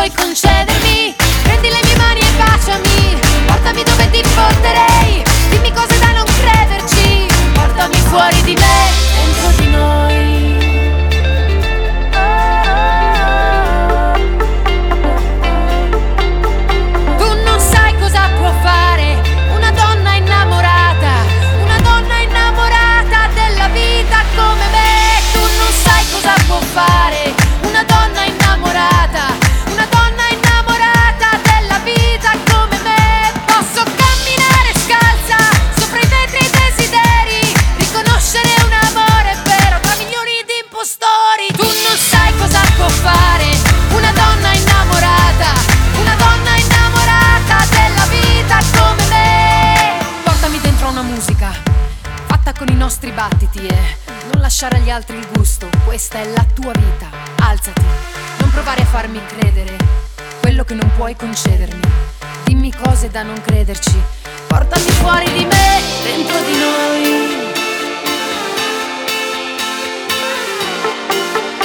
puoi concedermi. Prendi le mie mani e baciami, portami dove ti porterei. Dimmi cose da non crederci, portami fuori di me, dentro di noi. Tu non sai cosa può fare una donna innamorata della vita come me. Tu non sai cosa può fare una donna innamorata della vita come me. Posso camminare scalza sopra i vetri desideri, riconoscere un amore vero tra milioni di impostori. Tu non sai cosa può fare una donna innamorata della vita come me. Portami dentro una musica fatta con i nostri battiti e non lasciare agli altri il gusto. Questa è la tua vita, alzati, non provare a farmi credere quello che non puoi concedermi. Dimmi cose da non crederci, portami fuori di me, dentro di noi.